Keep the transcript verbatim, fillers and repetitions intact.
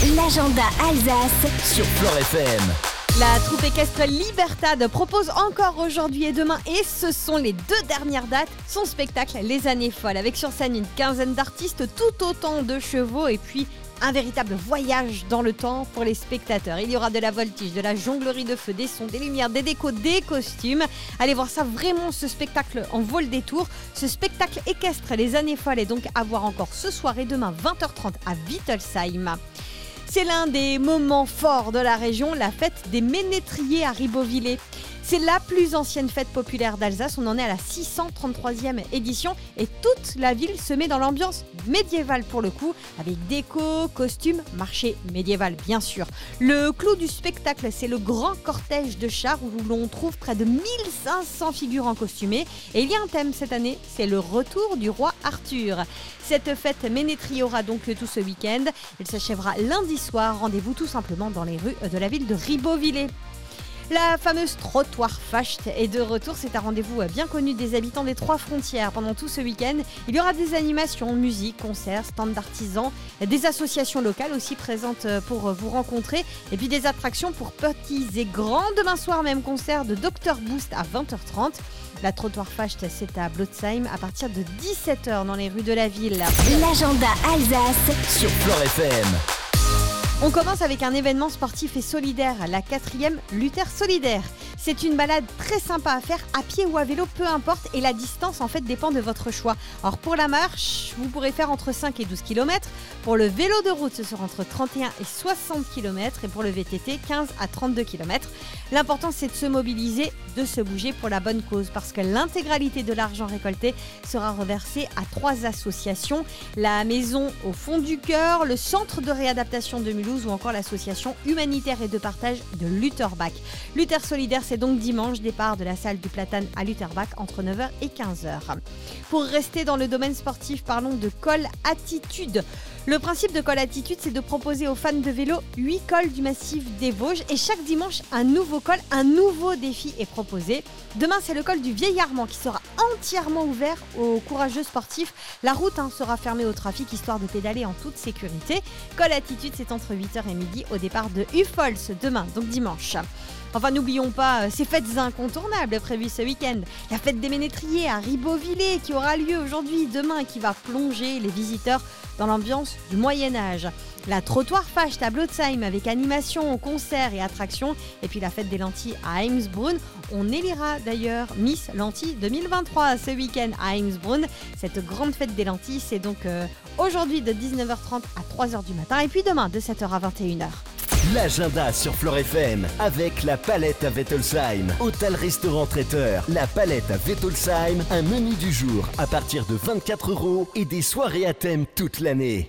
L'agenda Alsace sur Flore F M. La troupe équestre Libertad propose encore aujourd'hui et demain, et ce sont les deux dernières dates, son spectacle Les Années Folles, avec sur scène une quinzaine d'artistes, tout autant de chevaux, et puis un véritable voyage dans le temps pour les spectateurs. Il y aura de la voltige, de la jonglerie de feu, des sons, des lumières, des décos, des costumes. Allez voir ça, vraiment, ce spectacle en vaut le détour. Ce spectacle équestre Les Années Folles est donc à voir encore ce soir et demain vingt heures trente à Wittelsheim. C'est l'un des moments forts de la région, la fête des ménétriers à Ribeauvillé. C'est la plus ancienne fête populaire d'Alsace, on en est à la six cent trente-troisième édition et toute la ville se met dans l'ambiance médiévale pour le coup, avec déco, costumes, marché médiéval bien sûr. Le clou du spectacle, c'est le grand cortège de chars où l'on trouve près de mille cinq cents figurants costumés. Et il y a un thème cette année, c'est le retour du roi Arthur. Cette fête ménétrier aura donc lieu tout ce week-end. Elle s'achèvera lundi soir, rendez-vous tout simplement dans les rues de la ville de Ribeauvillé. La fameuse trottoir Facht est de retour, c'est un rendez-vous bien connu des habitants des trois frontières. Pendant tout ce week-end, il y aura des animations, musique, concerts, stands d'artisans, des associations locales aussi présentes pour vous rencontrer, et puis des attractions pour petits et grands. Demain soir, même concert de docteur Boost à vingt heures trente. La trottoir Facht, c'est à Blotzheim à partir de dix-sept heures dans les rues de la ville. L'agenda Alsace sur Flore F M. On commence avec un événement sportif et solidaire, la quatrième Luther Solidaire. C'est une balade très sympa à faire à pied ou à vélo, peu importe, et la distance en fait dépend de votre choix. Alors pour la marche, vous pourrez faire entre cinq et douze kilomètres. Pour le vélo de route, ce sera entre trente et un et soixante kilomètres, et pour le V T T, quinze à trente-deux kilomètres. L'important, c'est de se mobiliser, de se bouger pour la bonne cause, parce que l'intégralité de l'argent récolté sera reversée à trois associations: la Maison au fond du cœur, le Centre de réadaptation de Mulhouse ou encore l'association humanitaire et de partage de Lutherbach. Luther Solidaire, c'est donc dimanche, départ de la salle du Platane à Lutherbach entre neuf heures et quinze heures. Pour rester dans le domaine sportif, parlons de Col Attitude. Le principe de Col Attitude, c'est de proposer aux fans de vélo huit cols du massif des Vosges, et chaque dimanche, un nouveau col, un nouveau défi est proposé. Demain, c'est le col du Vieil Armand qui sera entièrement ouvert aux courageux sportifs. La route hein, sera fermée au trafic, histoire de pédaler en toute sécurité. Col Attitude, c'est entre huit heures et midi au départ de Ufols demain, donc dimanche. Enfin, n'oublions pas ces fêtes incontournables prévues ce week-end. La fête des ménétriers à Ribeauvillé qui aura lieu aujourd'hui, demain, et qui va plonger les visiteurs dans l'ambiance du Moyen-Âge. La trottoir Facht à Blotzheim avec animation, concerts et attractions. Et puis la fête des lentilles à Heimsbrunn. On élira d'ailleurs Miss Lentilles deux mille vingt-trois ce week-end à Heimsbrunn. Cette grande fête des lentilles, c'est donc euh, aujourd'hui de dix-neuf heures trente à trois heures du matin. Et puis demain de sept heures à vingt et une heures. L'agenda sur Flore F M avec la Palette à Wittelsheim. Hôtel-restaurant traiteur. La Palette à Wittelsheim. Un menu du jour à partir de vingt-quatre euros et des soirées à thème toute l'année.